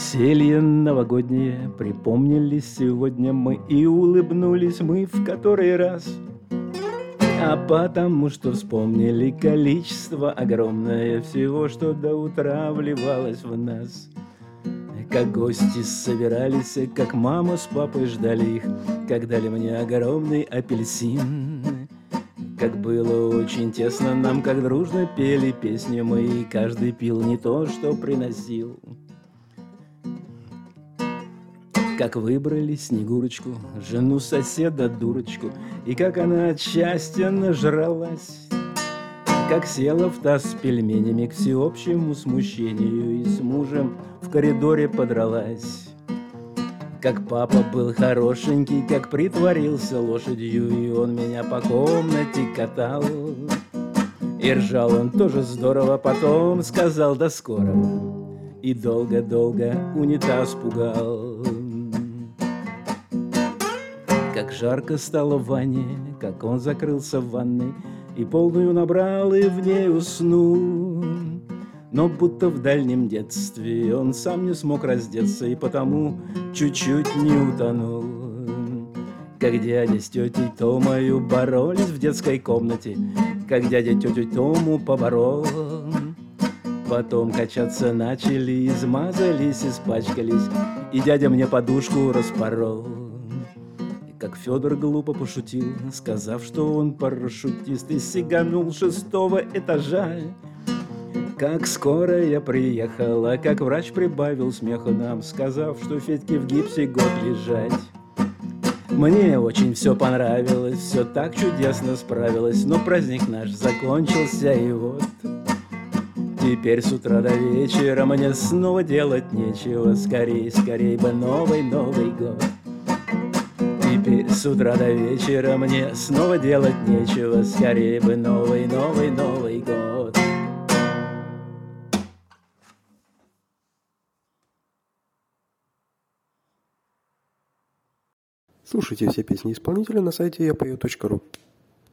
Веселье новогоднее припомнили сегодня мы, и улыбнулись мы в который раз. А потому что вспомнили количество огромное всего, что до утра вливалось в нас. Как гости собирались, как мама с папой ждали их, как дали мне огромный апельсин. Как было очень тесно нам, как дружно пели песни мы, и каждый пил не то, что приносил. Как выбрали Снегурочку, жену соседа дурочку, и как она от счастья нажралась. Как села в таз с пельменями к всеобщему смущению и с мужем в коридоре подралась. Как папа был хорошенький, как притворился лошадью, и он меня по комнате катал. И ржал он тоже здорово, потом сказал до скорого, и долго-долго унитаз пугал. Как жарко стало в ванне, как он закрылся в ванной, и полную набрал, и в ней уснул. Но будто в дальнем детстве он сам не смог раздеться, и потому чуть-чуть не утонул. Как дядя с тетей Томою боролись в детской комнате, как дядя тетю Тому поборол. Потом качаться начали, измазались, испачкались, и дядя мне подушку распорол. Как Федор глупо пошутил, сказав, что он парашютист, и сиганул 6-го этажа. Как скоро я приехала, как врач прибавил смеху нам, сказав, что Федьке в гипсе год лежать. Мне очень все понравилось, все так чудесно справилось, но праздник наш закончился, и вот теперь с утра до вечера мне снова делать нечего. Скорей, скорей бы Новый год. Теперь с утра до вечера мне снова делать нечего. Скорей бы Новый год. Слушайте все песни исполнителя на сайте yapою.ru.